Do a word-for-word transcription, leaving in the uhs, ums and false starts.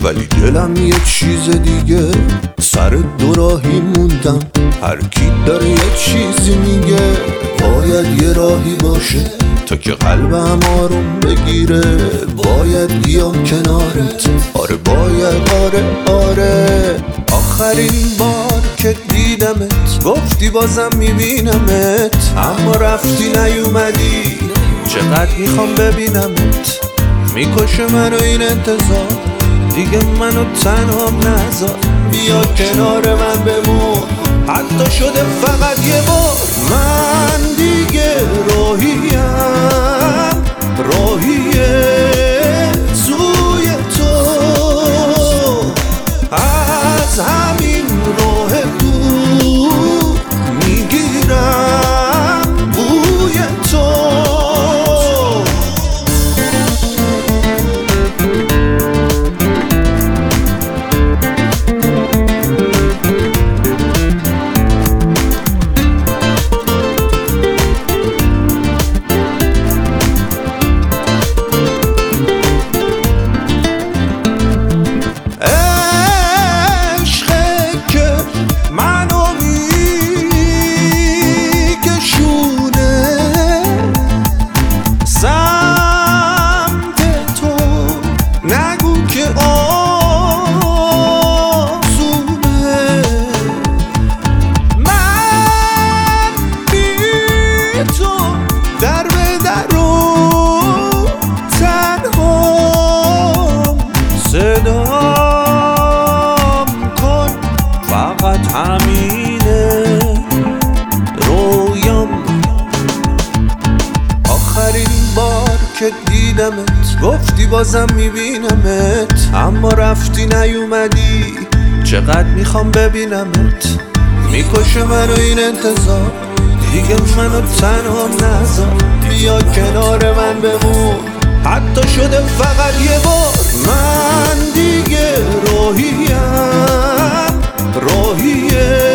ولی دلم یه چیز دیگه. سر دوراهی موندم، هر کی داره یه چیزی میگه. باید یه راهی باشه تا که قلبم آروم بگیره. باید بیام کنارت، آره باید، آره آره. آخرین بار که دیدمت گفتی بازم میبینمت، اما رفتی نیومدی. چقدر میخوام ببینمت، میکشه منو این انتظار. دیگه منو تنها نذار، بیا کنار من بمون، حتی شده فقط یه بار. من دیگه راهیم، راهیه سوی تو. از همین راه دور میگیرم بوی تو. صدام کن فقط همینه رویام. آخرین بار که دیدمت گفتی بازم میبینمت، اما رفتی نیومدی. چقدر میخوام ببینمت، میکشه منو این انتظار. دیگه منو تنها نذار، بیا کنار من بمون، حتی شده فقط یه بار. من دیگه راهیم، راهیه